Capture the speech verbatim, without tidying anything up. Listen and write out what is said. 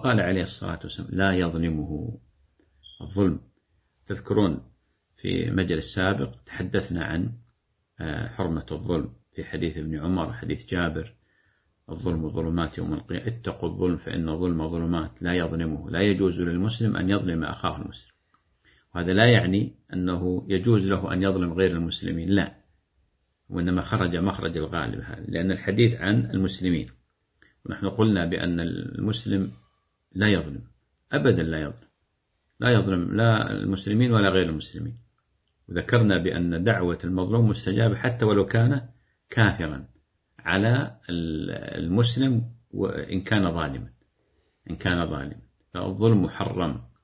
وقال عليه الصلاة والسلام لا يظلمه. الظلم، تذكرون في مجلس سابق تحدثنا عن حرمة الظلم في حديث ابن عمر وحديث جابر: الظلم ظلمات يوم القيامة، اتقوا الظلم فإن الظلم ظلمات لا يظلمه. لا يجوز للمسلم أن يظلم أخاه المسلم. وهذا لا يعني أنه يجوز له أن يظلم غير المسلمين، لا، وإنما خرج مخرج الغالب هذا، لأن الحديث عن المسلمين، ونحن قلنا بأن المسلم لا يظلم أبدا، لا يظلم لا يظلم لا المسلمين ولا غير المسلمين. وذكرنا بأن دعوة المظلوم مستجابة حتى ولو كان كافرا على المسلم، وإن كان ظالما إن كان ظالما فالظلم محرم